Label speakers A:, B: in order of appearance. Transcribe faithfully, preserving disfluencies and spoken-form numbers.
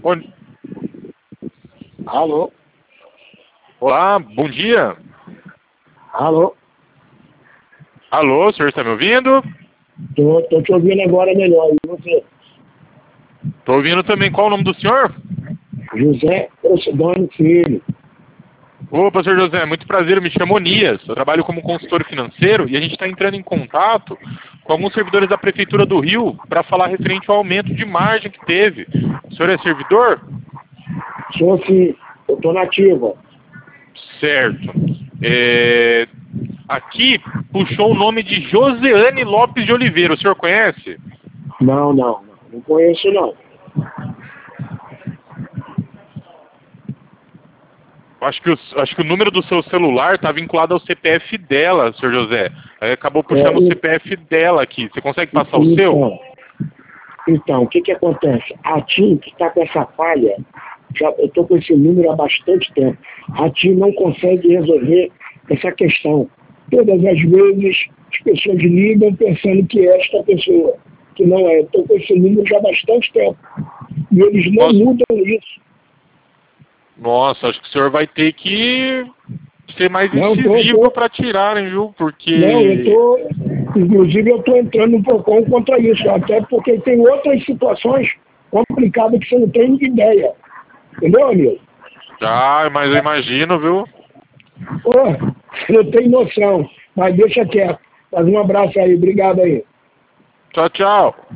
A: Oi.
B: Alô?
A: Olá, bom dia.
B: Alô?
A: Alô, o senhor está me ouvindo?
B: Tô, tô te ouvindo agora melhor. E você?
A: Estou ouvindo também. Qual o nome do senhor?
B: José Ocidônio Filho.
A: Opa, senhor José, muito prazer, eu me chamo Onias, eu trabalho como consultor financeiro e a gente está entrando em contato com alguns servidores da Prefeitura do Rio para falar referente ao aumento de margem que teve. O senhor é servidor?
B: Sou sim, eu tô nativa.
A: Certo. É, Aqui puxou o nome de Joseane Lopes de Oliveira, o senhor conhece?
B: Não, não, não, não conheço não.
A: Acho que, o, acho que o número do seu celular está vinculado ao C P F dela, senhor José. Aí acabou
B: É,
A: puxando o C P F dela aqui. Você consegue passar o seu?
B: então, então, o que que acontece? A TIM que está com essa falha, já, eu estou com esse número há bastante tempo. A TIM não consegue resolver essa questão. Todas as vezes as pessoas ligam pensando que é esta pessoa, que não é. Estou com esse número já há bastante tempo. E eles não
A: Nossa,
B: mudam isso.
A: nossa, acho que o senhor vai ter que ser mais
B: Não, tô,
A: incisivo
B: tô,
A: para tirarem, viu?
B: não, eu
A: Porque...
B: tô, inclusive eu estou entrando no PROCON contra isso, até porque tem outras situações complicadas que você não tem ideia. Entendeu, amigo?
A: Ah, mas eu imagino, viu?
B: Pô, você não tem noção, mas deixa quieto. Faz um abraço aí, obrigado aí.
A: Tchau, tchau.